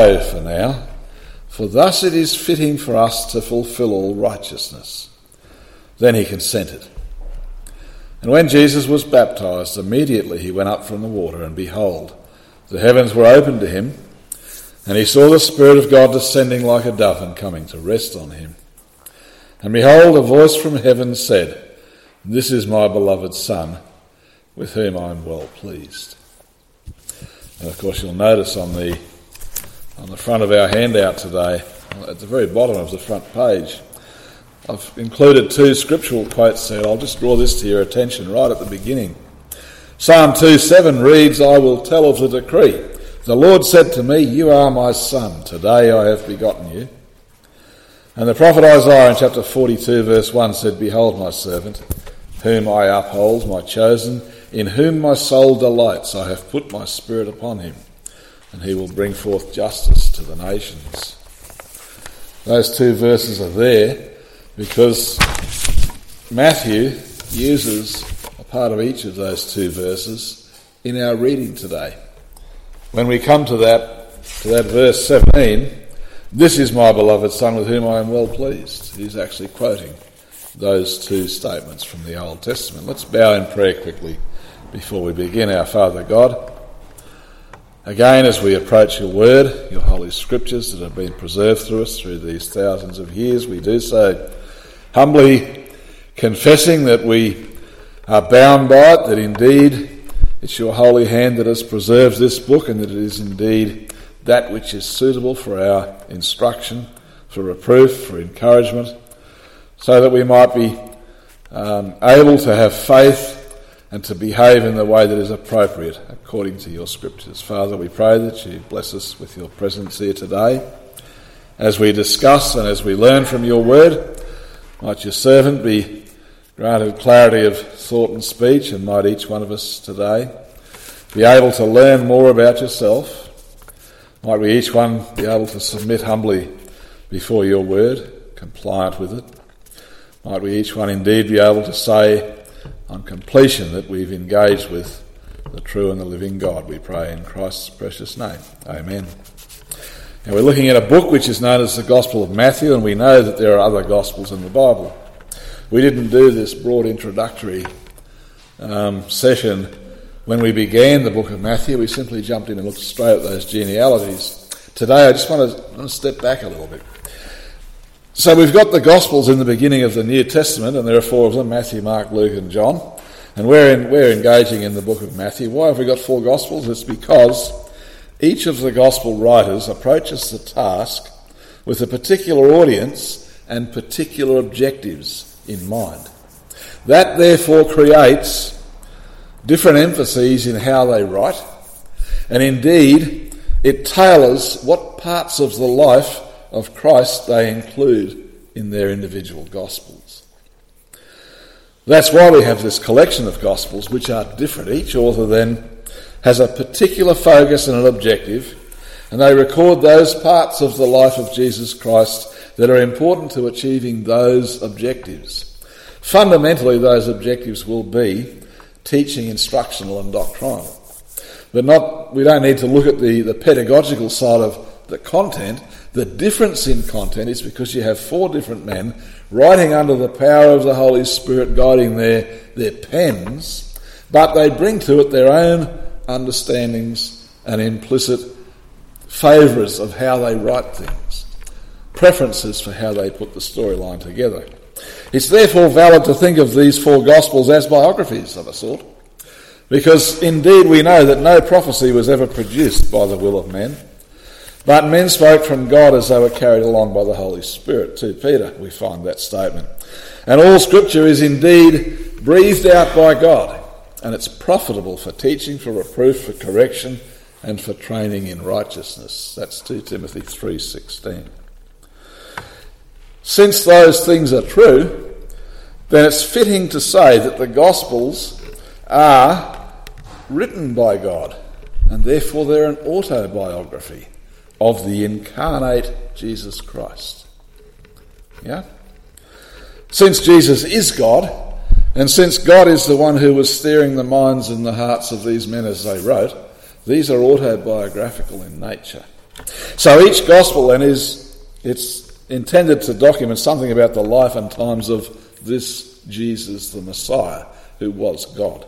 go for now, for thus it is fitting for us to fulfill all righteousness." Then he consented. And when Jesus was baptized, immediately he went up from the water, and behold, the heavens were opened to him, and he saw the Spirit of God descending like a dove and coming to rest on him. And behold, a voice from heaven said, "This is my beloved Son, with whom I am well pleased." And of course you'll notice on the front of our handout today, at the very bottom of the front page, I've included two scriptural quotes there. I'll just draw this to your attention right at the beginning. Psalm 2:7 reads, "I will tell of the decree. The Lord said to me, you are my son. Today I have begotten you." And the prophet Isaiah in chapter 42 verse 1 said, "Behold my servant, whom I uphold, my chosen, in whom my soul delights. I have put my spirit upon him, and he will bring forth justice to the nations." Those two verses are there because Matthew uses a part of each of those two verses in our reading today. When we come to that verse 17, "This is my beloved Son with whom I am well pleased," he's actually quoting those two statements from the Old Testament. Let's bow in prayer quickly before we begin. Our Father God, again as we approach your word, your holy scriptures that have been preserved through us through these thousands of years, we do so humbly confessing that we are bound by it, that indeed it's your holy hand that has preserved this book, and that it is indeed that which is suitable for our instruction, for reproof, for encouragement, so that we might be able to have faith and to behave in the way that is appropriate according to your scriptures. Father, we pray that you bless us with your presence here today. As we discuss and as we learn from your word, might your servant be granted clarity of thought and speech, and might each one of us today be able to learn more about yourself. Might we each one be able to submit humbly before your word, compliant with it. Might we each one indeed be able to say on completion that we've engaged with the true and the living God. We pray in Christ's precious name. Amen. Now we're looking at a book which is known as the Gospel of Matthew, and we know that there are other Gospels in the Bible. We didn't do this broad introductory session when we began the book of Matthew. We simply jumped in and looked straight at those genealogies. Today I just want to step back a little bit. So we've got the Gospels in the beginning of the New Testament, and there are four of them: Matthew, Mark, Luke and John. And we're engaging in the book of Matthew. Why have we got four Gospels? It's because each of the Gospel writers approaches the task with a particular audience and particular objectives in mind. That therefore creates different emphases in how they write, and indeed it tailors what parts of the life of Christ they include in their individual Gospels. That's why we have this collection of Gospels which are different. Each author then has a particular focus and an objective, and they record those parts of the life of Jesus Christ that are important to achieving those objectives. Fundamentally, those objectives will be teaching, instructional and doctrinal. But we don't need to look at the pedagogical side of the content. The difference in content is because you have four different men writing under the power of the Holy Spirit guiding their pens, but they bring to it their own understandings and implicit favours of how they write things, preferences for how they put the storyline together. It's therefore valid to think of these four Gospels as biographies of a sort, because indeed we know that no prophecy was ever produced by the will of men, but men spoke from God as they were carried along by the Holy Spirit. 2 Peter, we find that statement. And all Scripture is indeed breathed out by God, and it's profitable for teaching, for reproof, for correction, and for training in righteousness. That's 2 Timothy 3:16. Since those things are true, then it's fitting to say that the Gospels are written by God, and therefore they're an autobiography of the incarnate Jesus Christ. Yeah? Since Jesus is God, and since God is the one who was steering the minds and the hearts of these men as they wrote, these are autobiographical in nature. So each gospel then it's intended to document something about the life and times of this Jesus the Messiah, who was God.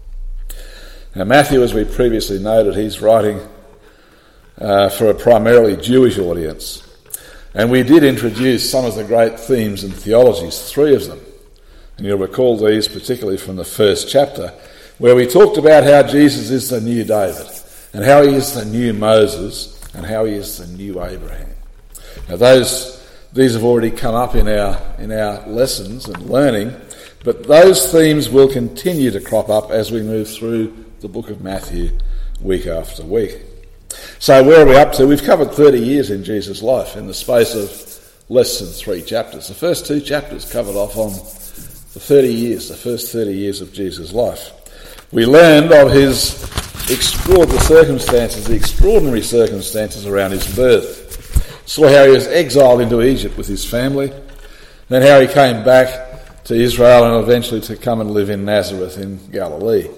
Now Matthew, as we previously noted, he's writing for a primarily Jewish audience. And we did introduce some of the great themes and theologies, 3 of them. And you'll recall these particularly from the first chapter, where we talked about how Jesus is the new David, and how he is the new Moses, and how he is the new Abraham. Now these have already come up in our lessons and learning, but those themes will continue to crop up as we move through the book of Matthew week after week. So where are we up to? We've covered 30 years in Jesus' life in the space of less than 3 chapters. The first 2 chapters covered off on the first 30 years of Jesus' life. We learned of the extraordinary circumstances around his birth. Saw how he was exiled into Egypt with his family, then how he came back to Israel and eventually to come and live in Nazareth in Galilee.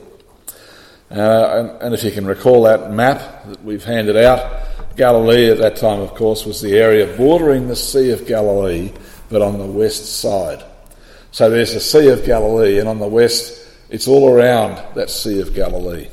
And if you can recall that map that we've handed out, Galilee at that time, of course, was the area bordering the Sea of Galilee, but on the west side. So there's the Sea of Galilee, and on the west, it's all around that Sea of Galilee.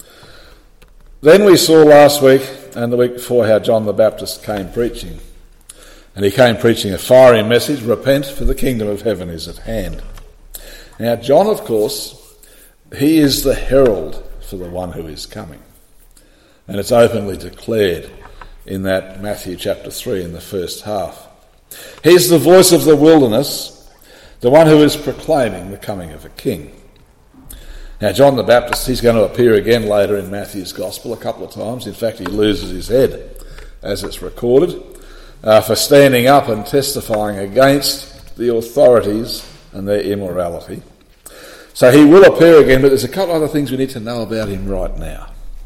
Then we saw last week and the week before how John the Baptist came preaching. And he came preaching a fiery message: repent, for the kingdom of heaven is at hand. Now John, of course, he is the herald for the one who is coming. And it's openly declared in that Matthew chapter 3 in the first half. He's the voice of the wilderness, the one who is proclaiming the coming of a king. Now John the Baptist, he's going to appear again later in Matthew's Gospel a couple of times. In fact, he loses his head, as it's recorded, for standing up and testifying against the authorities and their immorality. So he will appear again, but there's a couple of other things we need to know about him right now.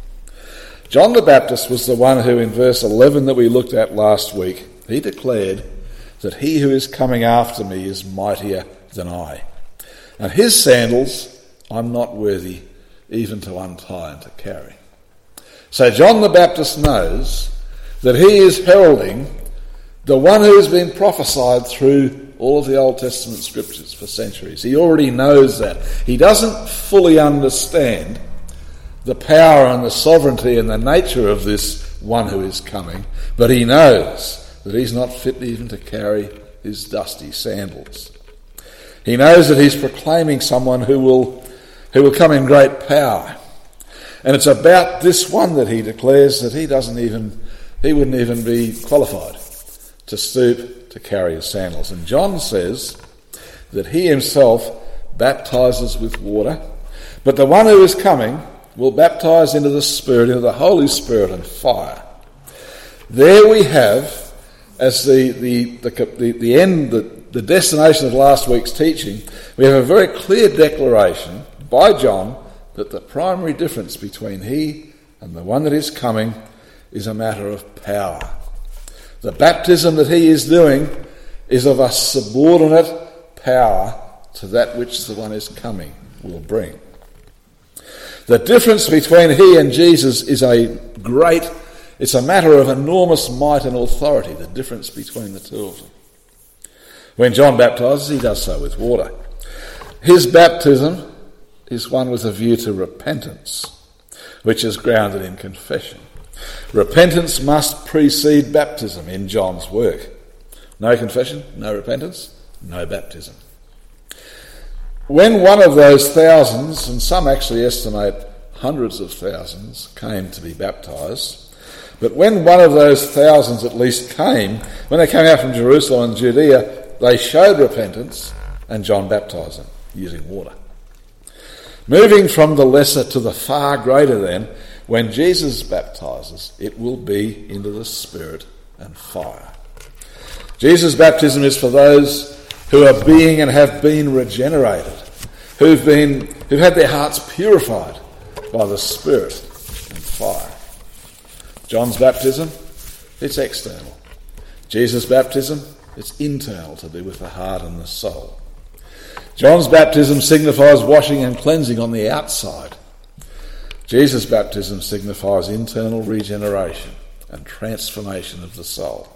John the Baptist was the one who, in verse 11 that we looked at last week, he declared that he who is coming after me is mightier than I, and his sandals I'm not worthy even to untie and to carry. So John the Baptist knows that he is heralding the one who has been prophesied through all of the Old Testament scriptures for centuries. He already knows that. He doesn't fully understand the power and the sovereignty and the nature of this one who is coming, but he knows that he's not fit even to carry his dusty sandals. He knows that he's proclaiming someone who will come in great power. And it's about this one that he declares that he wouldn't even be qualified to stoop to carry his sandals. And John says that he himself baptizes with water, but the one who is coming will baptize into the Spirit, into the Holy Spirit and fire. There we have, as the end, the destination of last week's teaching, we have a very clear declaration by John that the primary difference between he and the one that is coming is a matter of power. The baptism that he is doing is of a subordinate power to that which the one is coming will bring. The difference between he and Jesus is it's a matter of enormous might and authority, the difference between the two of them. When John baptizes, he does so with water. His baptism is one with a view to repentance, which is grounded in confession. Repentance must precede baptism in John's work. No confession, no repentance, no baptism. When one of those thousands, and some actually estimate hundreds of thousands, came to be baptised, but when one of those thousands at least came, when they came out from Jerusalem and Judea, they showed repentance, and John baptised them using water. Moving from the lesser to the far greater then, when Jesus baptizes, it will be into the Spirit and fire. Jesus' baptism is for those who are being and have been regenerated, who've had their hearts purified by the Spirit and fire. John's baptism, it's external. Jesus' baptism, it's internal, to do with the heart and the soul. John's baptism signifies washing and cleansing on the outside. Jesus' baptism signifies internal regeneration and transformation of the soul.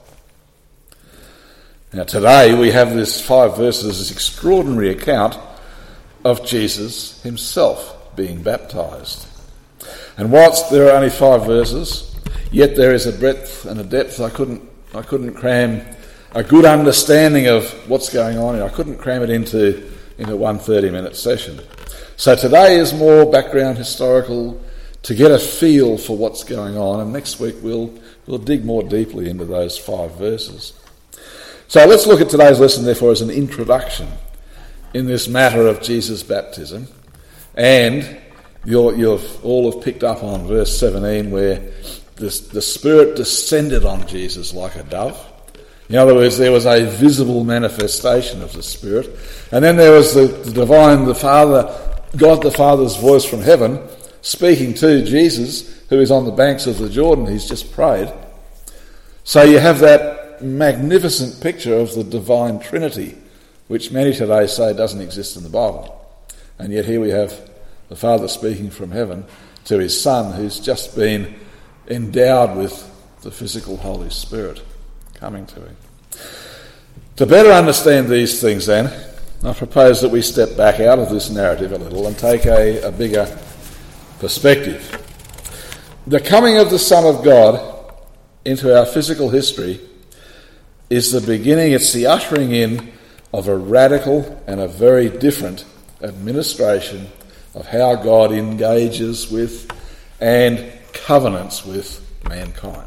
Now today we have this 5 verses, this extraordinary account of Jesus himself being baptised. And whilst there are only 5 verses, yet there is a breadth and a depth. I couldn't cram a good understanding of what's going on here. I couldn't cram it into one 30-minute session. So today is more background historical to get a feel for what's going on, and next week we'll dig more deeply into those 5 verses. So let's look at today's lesson, therefore, as an introduction in this matter of Jesus' baptism. And you've all have picked up on verse 17 where the Spirit descended on Jesus like a dove. In other words, there was a visible manifestation of the Spirit. And then there was the divine, God the Father's voice from heaven speaking to Jesus, who is on the banks of the Jordan. He's just prayed. So you have that magnificent picture of the divine Trinity, which many today say doesn't exist in the Bible. And yet here we have the Father speaking from heaven to his Son, who's just been endowed with the physical Holy Spirit coming to him. To better understand these things then, I propose that we step back out of this narrative a little and take a bigger perspective. The coming of the Son of God into our physical history is the beginning, it's the ushering in of a radical and a very different administration of how God engages with and covenants with mankind.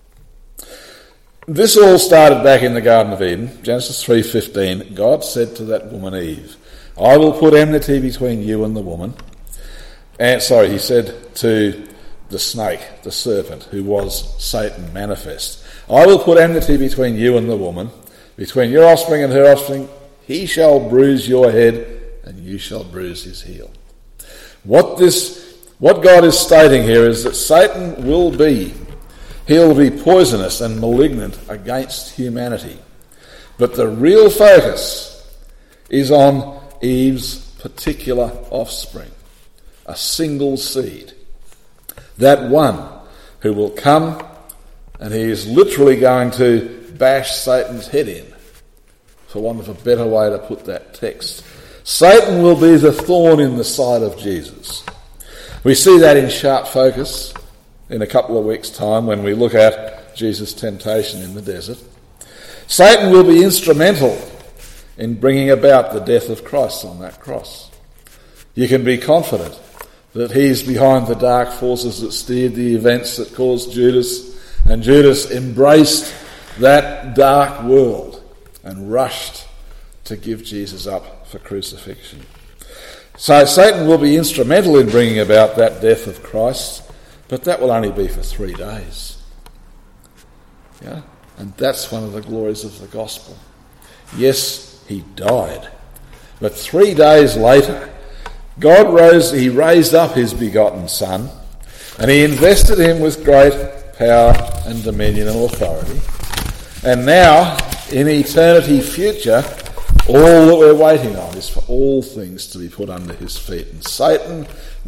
This all started back in the Garden of Eden. Genesis 3:15, God said to that woman Eve, I will put enmity between you and the woman. He said to the snake, the serpent, who was Satan manifest, I will put enmity between you and the woman, between your offspring and her offspring. He shall bruise your head, and you shall bruise his heel. What God is stating here is that Satan will be poisonous and malignant against humanity. But the real focus is on Eve's particular offspring, a single seed. That one who will come, and he is literally going to bash Satan's head in, for want of a better way to put that text. Satan will be the thorn in the side of Jesus. We see that in sharp focus in a couple of weeks' time when we look at Jesus' temptation in the desert. Satan will be instrumental in bringing about the death of Christ on that cross. You can be confident that he's behind the dark forces that steered the events that caused Judas, and Judas embraced that dark world and rushed to give Jesus up for crucifixion. So Satan will be instrumental in bringing about that death of Christ, but that will only be for 3 days. Yeah? And that's one of the glories of the gospel. Yes, he died, but 3 days later, God raised up his begotten Son, and he invested him with great power and dominion and authority. And now, in eternity future, all that we're waiting on is for all things to be put under his feet. And Satan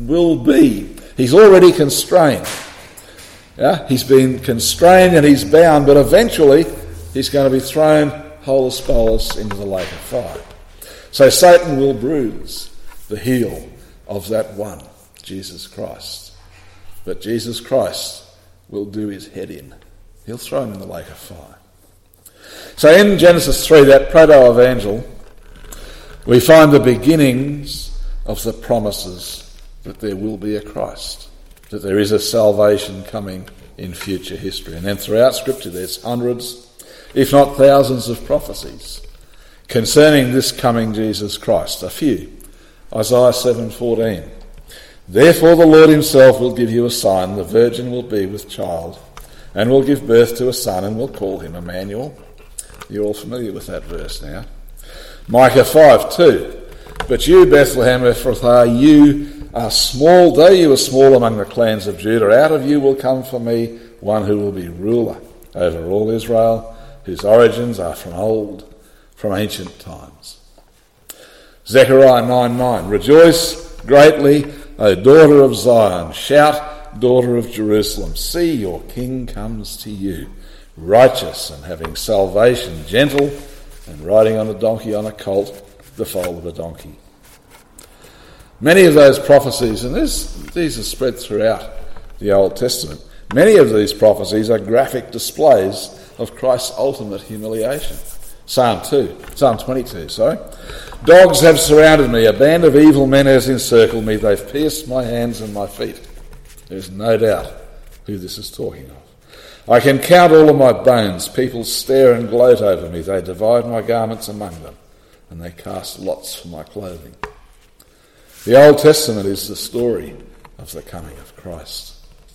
he's already constrained. Yeah? He's been constrained and he's bound, but eventually he's going to be thrown holus bolus into the lake of fire. So Satan will bruise the heel of that one, Jesus Christ. But Jesus Christ will do his head in. He'll throw him in the lake of fire. So in Genesis 3, that proto-evangel, we find the beginnings of the promises that there will be a Christ, that there is a salvation coming in future history. And then throughout Scripture there's hundreds, if not thousands, of prophecies concerning this coming Jesus Christ. A few. Isaiah 7:14. Therefore the Lord himself will give you a sign. The virgin will be with child and will give birth to a son and will call him Emmanuel. You're all familiar with that verse now. Micah 5:2. But you, Bethlehem Ephrathah, you are small, though you are small among the clans of Judah, out of you will come for me one who will be ruler over all Israel, whose origins are from old, from ancient times. Zechariah 9:9. Rejoice greatly, O daughter of Zion. Shout daughter of Jerusalem, see, your king comes to you, righteous and having salvation, gentle and riding on a donkey, on a colt, the foal of a donkey. Many of those prophecies, and these are spread throughout the Old Testament, many of these prophecies are graphic displays of Christ's ultimate humiliation. Psalm 22. Dogs have surrounded me, a band of evil men has encircled me, they've pierced my hands and my feet. There's no doubt who this is talking of. I can count all of my bones, people stare and gloat over me, they divide my garments among them, and they cast lots for my clothing. The Old Testament is the story of the coming of Christ.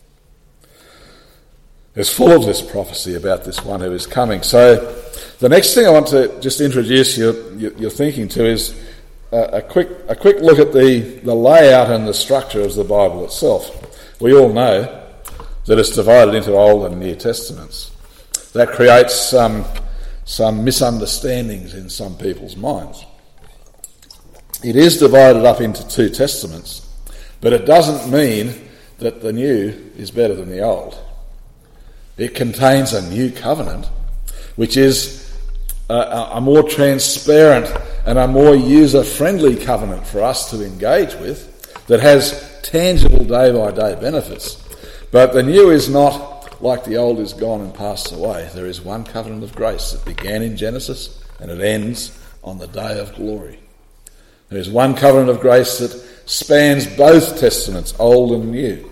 It's full of this prophecy about this one who is coming. So the next thing I want to just introduce your thinking to is a quick look at the layout and the structure of the Bible itself. We all know that it's divided into Old and New Testaments. That creates some misunderstandings in some people's minds. It is divided up into two testaments, but it doesn't mean that the new is better than the old. It contains a new covenant, which is a more transparent and a more user-friendly covenant for us to engage with, that has tangible day-by-day benefits. But the new is not like the old is gone and passed away. There is one covenant of grace that began in Genesis and it ends on the day of glory. There is one covenant of grace that spans both testaments, Old and New.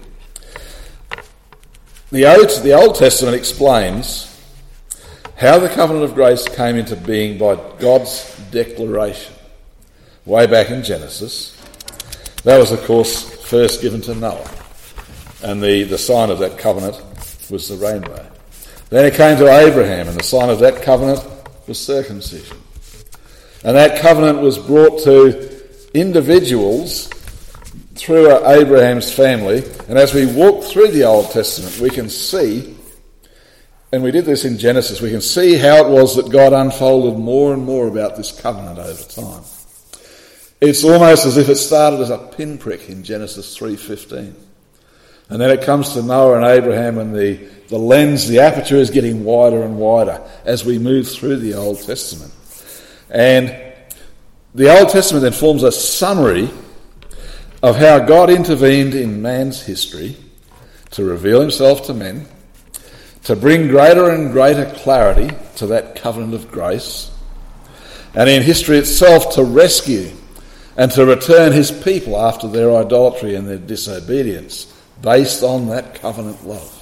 The Old Testament explains how the covenant of grace came into being by God's declaration way back in Genesis. That was, of course, first given to Noah, and the sign of that covenant was the rainbow. Then it came to Abraham, and the sign of that covenant was circumcision. And that covenant was brought to individuals through Abraham's family. And as we walk through the Old Testament, we can see, and we did this in Genesis, we can see how it was that God unfolded more and more about this covenant over time. It's almost as if it started as a pinprick in Genesis 3:15. And then it comes to Noah and Abraham, and the lens, the aperture is getting wider and wider as we move through the Old Testament. And the Old Testament then forms a summary of how God intervened in man's history to reveal himself to men, to bring greater and greater clarity to that covenant of grace, and in history itself to rescue and to return his people after their idolatry and their disobedience based on that covenant love.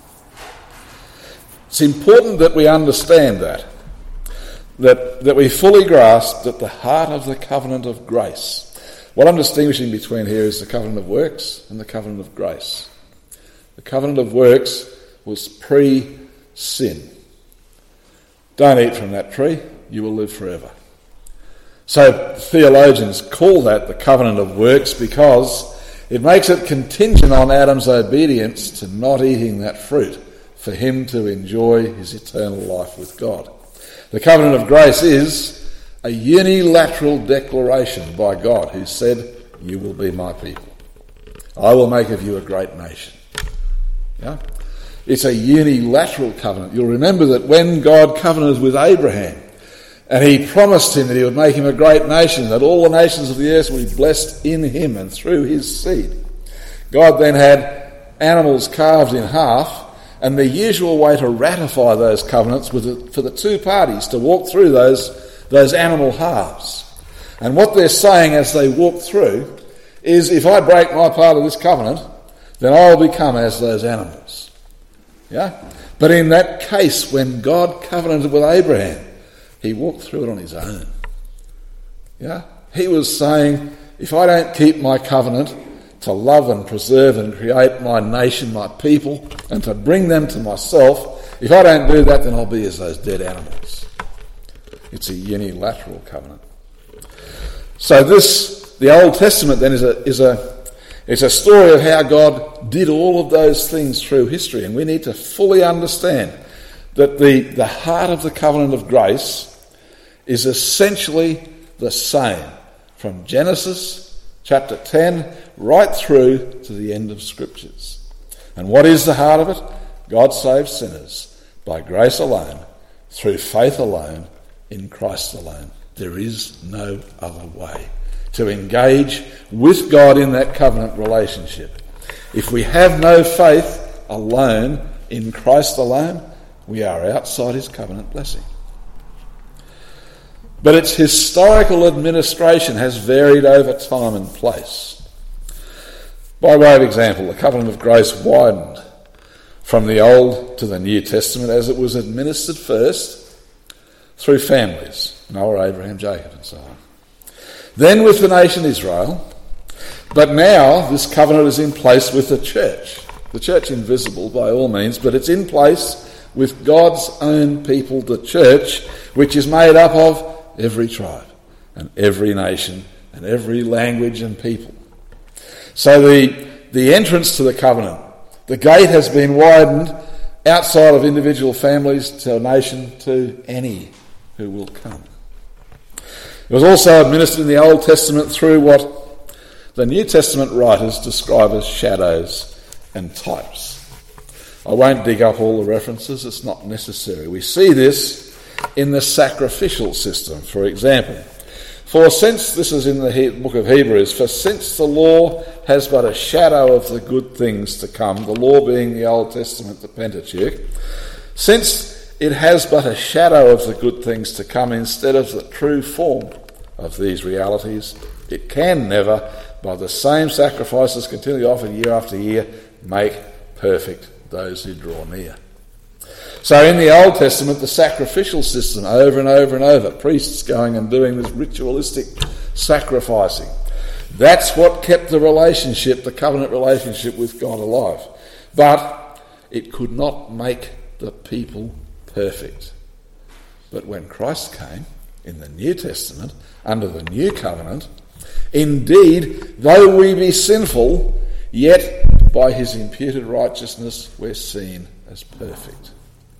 It's important that we understand that we fully grasp that the heart of the covenant of grace, what I'm distinguishing between here is the covenant of works and the covenant of grace. The covenant of works was pre-sin. Don't eat from that tree, you will live forever. So theologians call that the covenant of works because it makes it contingent on Adam's obedience to not eating that fruit for him to enjoy his eternal life with God. The covenant of grace is a unilateral declaration by God who said, you will be my people. I will make of you a great nation. Yeah? It's a unilateral covenant. You'll remember that when God covenanted with Abraham and he promised him that he would make him a great nation, that all the nations of the earth would be blessed in him and through his seed, God then had animals carved in half. And the usual way to ratify those covenants was for the two parties to walk through those animal halves. And what they're saying as they walk through is, if I break my part of this covenant, then I'll become as those animals. Yeah? But in that case, when God covenanted with Abraham, he walked through it on his own. Yeah? He was saying, if I don't keep my covenant to love and preserve and create my nation, my people, and to bring them to myself, if I don't do that, then I'll be as those dead animals. It's a unilateral covenant. So the Old Testament then is a story of how God did all of those things through history, and we need to fully understand that the heart of the covenant of grace is essentially the same from Genesis chapter 10 right through to the end of Scriptures. And what is the heart of it? God saves sinners by grace alone, through faith alone, in Christ alone. There is no other way to engage with God in that covenant relationship. If we have no faith alone in Christ alone, we are outside his covenant blessing. But its historical administration has varied over time and place. By way of example, the covenant of grace widened from the Old to the New Testament as it was administered first through families, Noah, Abraham, Jacob and so on. Then with the nation Israel, but now this covenant is in place with the church invisible by all means, but it's in place with God's own people, the church, which is made up of every tribe and every nation and every language and people. So the entrance to the covenant, the gate has been widened outside of individual families to a nation, to any who will come. It was also administered in the Old Testament through what the New Testament writers describe as shadows and types. I won't dig up all the references, it's not necessary. We see this in the sacrificial system, for example. For since, this is in the book of Hebrews, for since the law has but a shadow of the good things to come, the law being the Old Testament, the Pentateuch, since it has but a shadow of the good things to come instead of the true form of these realities, it can never, by the same sacrifices continually offered year after year, make perfect those who draw near. So in the Old Testament, the sacrificial system over and over and over, priests going and doing this ritualistic sacrificing, that's what kept the relationship, the covenant relationship with God alive. But it could not make the people perfect. But when Christ came in the New Testament, under the new covenant, indeed, though we be sinful, yet by his imputed righteousness we're seen as perfect.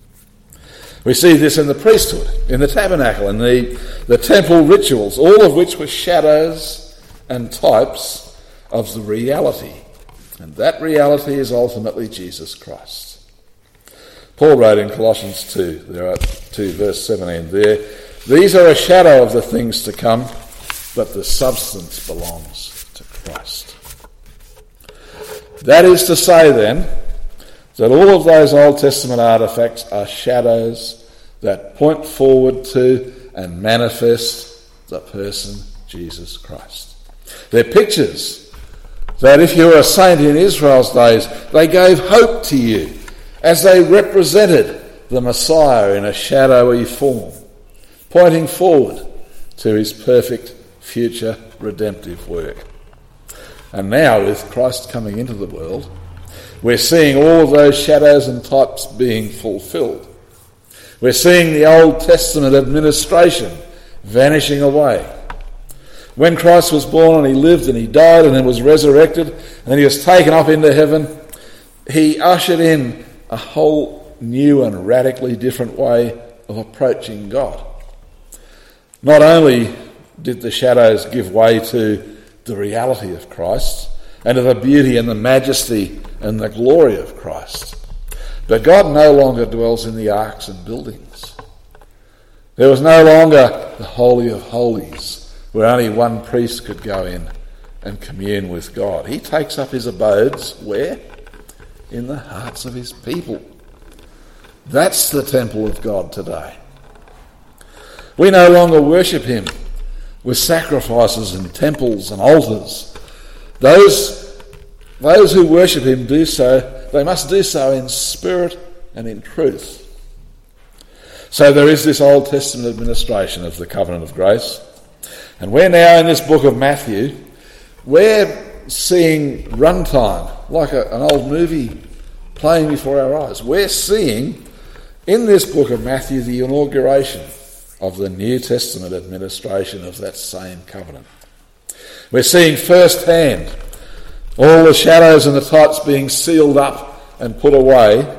We see this in the priesthood, in the tabernacle, in the temple rituals, all of which were shadows and types of the reality. And that reality is ultimately Jesus Christ. Paul wrote in Colossians 2, there are 2 verse 17 there, these are a shadow of the things to come, but the substance belongs to Christ. That is to say then, that all of those Old Testament artefacts are shadows that point forward to and manifest the person Jesus Christ. They're pictures that if you were a saint in Israel's days, they gave hope to you as they represented the Messiah in a shadowy form, pointing forward to his perfect future redemptive work. And now, with Christ coming into the world, we're seeing all of those shadows and types being fulfilled. We're seeing the Old Testament administration vanishing away. When Christ was born and he lived and he died and then was resurrected and then he was taken up into heaven, he ushered in a whole new and radically different way of approaching God. Not only did the shadows give way to the reality of Christ and to the beauty and the majesty and the glory of Christ, but God no longer dwells in the arks and buildings. There was no longer the Holy of Holies, where only one priest could go in and commune with God. He takes up his abodes, where? In the hearts of his people. That's the temple of God today. We no longer worship him with sacrifices and temples and altars. Those who worship him do so, they must do so in spirit and in truth. So there is this Old Testament administration of the covenant of grace. And we're now in this book of Matthew, we're seeing runtime, like an old movie playing before our eyes. We're seeing in this book of Matthew the inauguration of the New Testament administration of that same covenant. We're seeing firsthand all the shadows and the types being sealed up and put away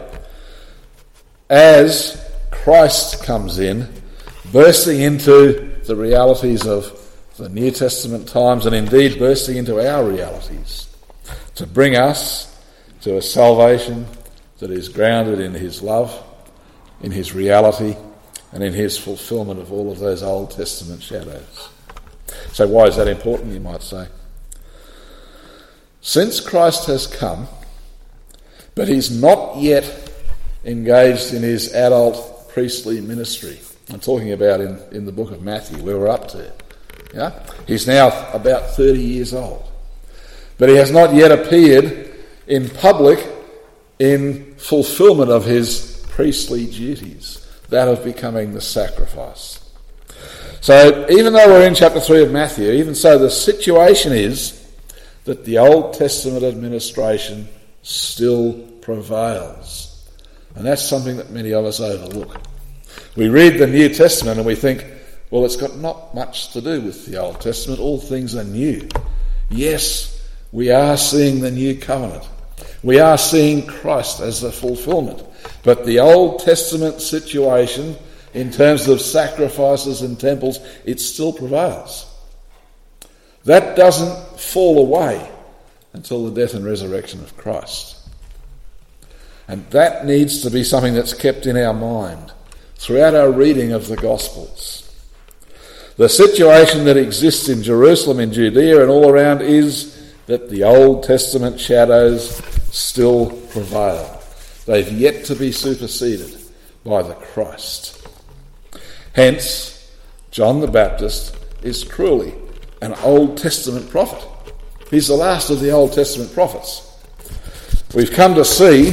as Christ comes in, bursting into the realities of the New Testament times and indeed bursting into our realities to bring us to a salvation that is grounded in his love, in his reality, and in his fulfilment of all of those Old Testament shadows. So why is that important, you might say? Since Christ has come, but he's not yet engaged in his adult priestly ministry. I'm talking about in the book of Matthew, where we're up to. Yeah? He's now about 30 years old. But he has not yet appeared in public in fulfilment of his priestly duties, that of becoming the sacrifice. So even though we're in chapter 3 of Matthew, even so the situation is that the Old Testament administration still prevails. And that's something that many of us overlook. We read the New Testament and we think, well, it's got not much to do with the Old Testament. All things are new. Yes, we are seeing the new covenant. We are seeing Christ as the fulfilment. But the Old Testament situation, in terms of sacrifices and temples, it still prevails. That doesn't fall away until the death and resurrection of Christ. And that needs to be something that's kept in our mind throughout our reading of the Gospels. The situation that exists in Jerusalem, in Judea and all around is that the Old Testament shadows still prevail. They've yet to be superseded by the Christ. Hence, John the Baptist is truly an Old Testament prophet. He's the last of the Old Testament prophets. We've come to see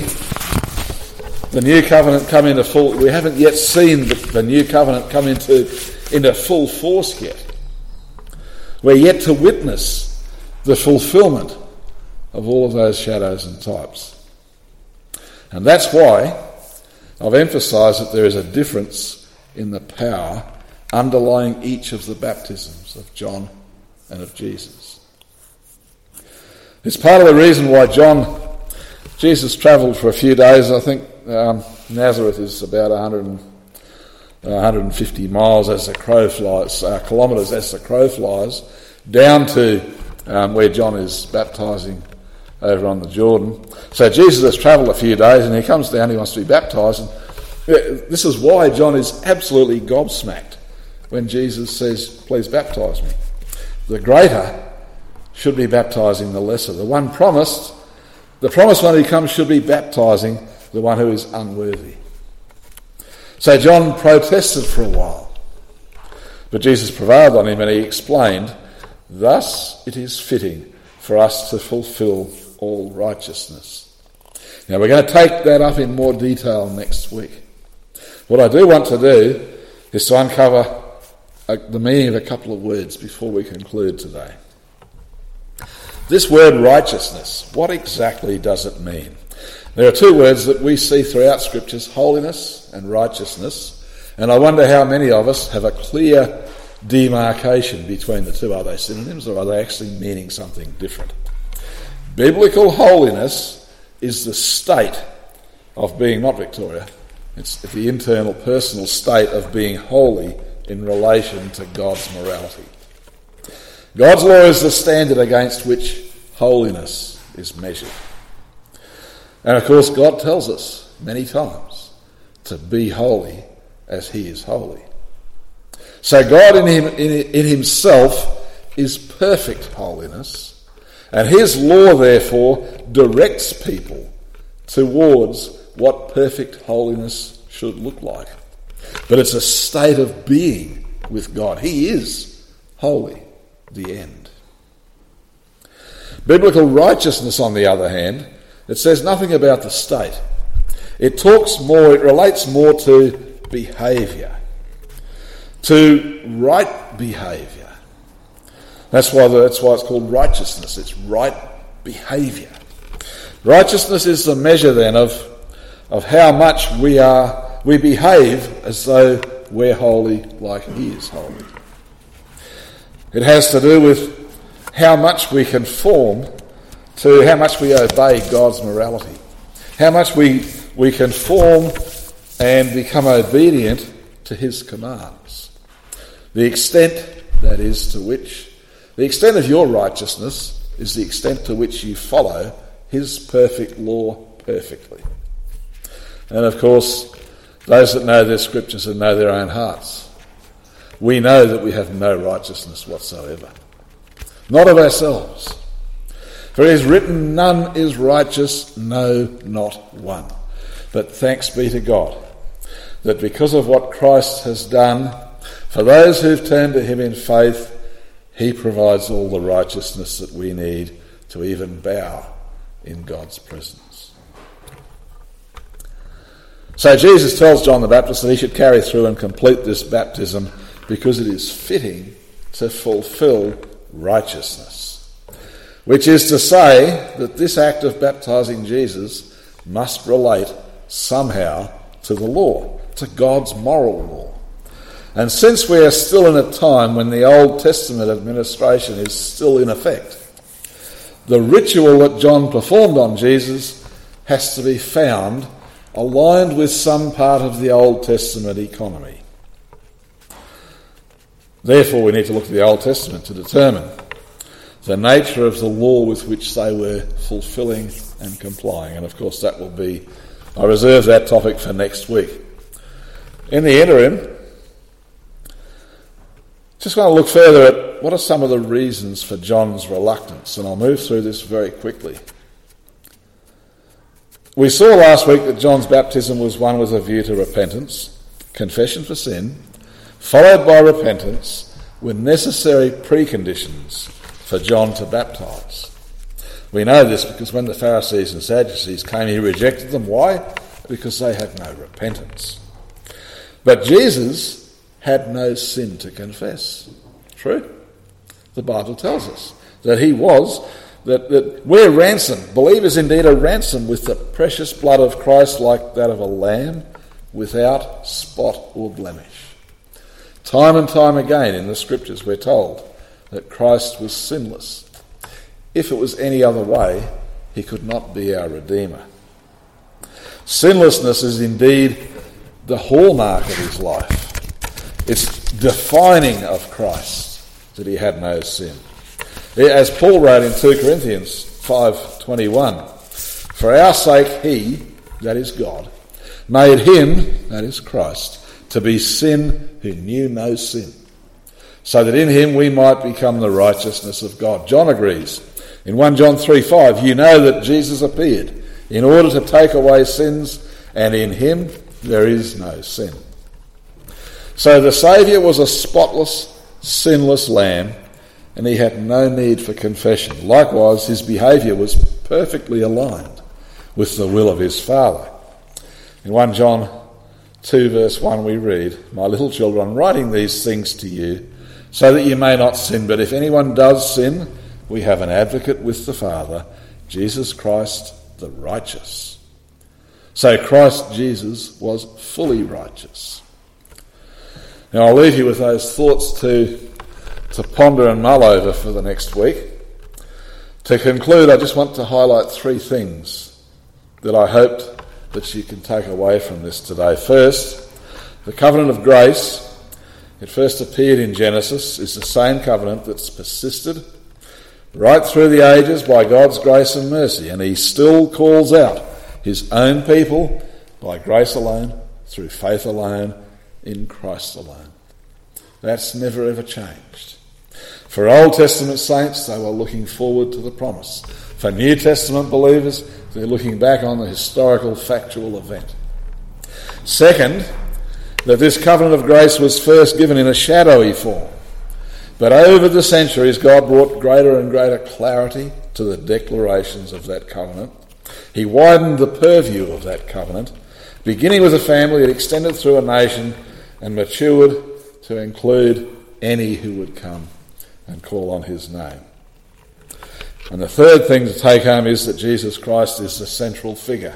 the new covenant come into full... We haven't yet seen the new covenant come into full force yet. We're yet to witness the fulfilment of all of those shadows and types. And that's why I've emphasised that there is a difference in the power underlying each of the baptisms of John and of Jesus. It's part of the reason why Jesus travelled for a few days. I think Nazareth is about 150 miles as the crow flies, kilometres as the crow flies, down to where John is baptising over on the Jordan. So Jesus has travelled a few days and he comes down, he wants to be baptised. And this is why John is absolutely gobsmacked when Jesus says, please baptise me. The greater should be baptising the lesser. The promised one who comes should be baptising the one who is unworthy. So John protested for a while, but Jesus prevailed on him and he explained, thus it is fitting for us to fulfil all righteousness. Now we're going to take that up in more detail next week. What I do want to do is to uncover the meaning of a couple of words before we conclude today. This word righteousness, what exactly does it mean? There are two words that we see throughout scriptures, holiness and righteousness, and I wonder how many of us have a clear demarcation between the two. Are they synonyms or are they actually meaning something different? Biblical holiness is the state of being, not Victoria, it's the internal personal state of being holy in relation to God's morality. God's law is the standard against which holiness is measured. And of course, God tells us many times to be holy as he is holy. So God in himself is perfect holiness, and his law, therefore, directs people towards what perfect holiness should look like. But it's a state of being with God. He is holy, the end. Biblical righteousness, on the other hand, it says nothing about the state. It relates more to behaviour, to right behaviour. That's why it's called righteousness. It's right behaviour. Righteousness is the measure then of how much we behave as though we're holy like he is holy. It has to do with how much we conform to how much we obey God's morality, how much we conform and become obedient to his commands. The extent, that is, to which, the extent of your righteousness is the extent to which you follow his perfect law perfectly. And of course, those that know their scriptures and know their own hearts, we know that we have no righteousness whatsoever, not of ourselves. For it is written, none is righteous, no, not one. But thanks be to God, that because of what Christ has done, for those who've turned to him in faith, he provides all the righteousness that we need to even bow in God's presence. So Jesus tells John the Baptist that he should carry through and complete this baptism because it is fitting to fulfill righteousness, which is to say that this act of baptising Jesus must relate somehow to the law, to God's moral law. And since we are still in a time when the Old Testament administration is still in effect, the ritual that John performed on Jesus has to be found aligned with some part of the Old Testament economy. Therefore, we need to look to the Old Testament to determine the nature of the law with which they were fulfilling and complying. And of course, that will be, I reserve that topic for next week. In the interim, just want to look further at what are some of the reasons for John's reluctance, and I'll move through this very quickly. We saw last week that John's baptism was one with a view to repentance, confession for sin, followed by repentance, were necessary preconditions for John to baptise. We know this because when the Pharisees and Sadducees came, he rejected them. Why? Because they had no repentance. But Jesus had no sin to confess. True? The Bible tells us that he was, that we're ransomed. Believers indeed are ransomed with the precious blood of Christ like that of a lamb without spot or blemish. Time and time again in the Scriptures we're told that Christ was sinless. If it was any other way, he could not be our Redeemer. Sinlessness is indeed the hallmark of his life. It's defining of Christ that he had no sin. As Paul wrote in 2 Corinthians 5:21, for our sake he, that is God, made him, that is Christ, to be sin who knew no sin, so that in him we might become the righteousness of God. John agrees. In 1 John 3:5, you know that Jesus appeared in order to take away sins, and in him there is no sin. So the Saviour was a spotless, sinless lamb, and he had no need for confession. Likewise, his behaviour was perfectly aligned with the will of his Father. In 1 John 2 verse 1 we read, my little children, I'm writing these things to you so that you may not sin. But if anyone does sin, we have an advocate with the Father, Jesus Christ the righteous. So Christ Jesus was fully righteous. Now I'll leave you with those thoughts to ponder and mull over for the next week. To conclude, I just want to highlight three things that I hoped that you can take away from this today. First, the covenant of grace, it first appeared in Genesis, is the same covenant that's persisted right through the ages by God's grace and mercy, and he still calls out his own people by grace alone, through faith alone, in Christ alone. That's never ever changed. For Old Testament saints, they were looking forward to the promise. For New Testament believers, they're looking back on the historical, factual event. Second, that this covenant of grace was first given in a shadowy form. But over the centuries, God brought greater and greater clarity to the declarations of that covenant. He widened the purview of that covenant, beginning with a family, it extended through a nation and matured to include any who would come and call on his name. And the third thing to take home is that Jesus Christ is the central figure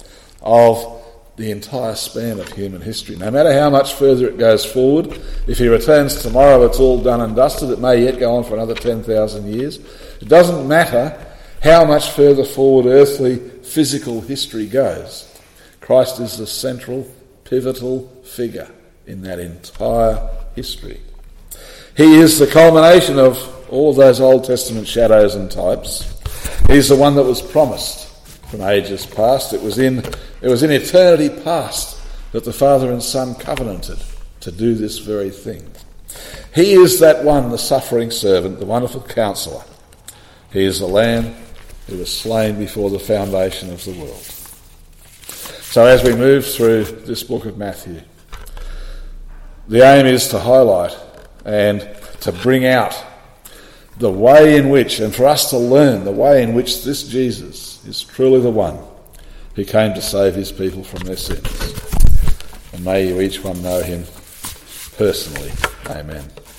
of the entire span of human history. No matter how much further it goes forward, if he returns tomorrow, it's all done and dusted. It may yet go on for another 10,000 years. It doesn't matter how much further forward earthly physical history goes. Christ is the central, pivotal figure in that entire history. He is the culmination of all of those Old Testament shadows and types. He's the one that was promised from ages past. It was in eternity past that the Father and Son covenanted to do this very thing. He is that one, the suffering servant, the wonderful counsellor. He is the Lamb who was slain before the foundation of the world. So as we move through this book of Matthew, the aim is to highlight and to bring out the way in which, and for us to learn the way in which this Jesus is truly the one who came to save his people from their sins. And may you each one know him personally. Amen.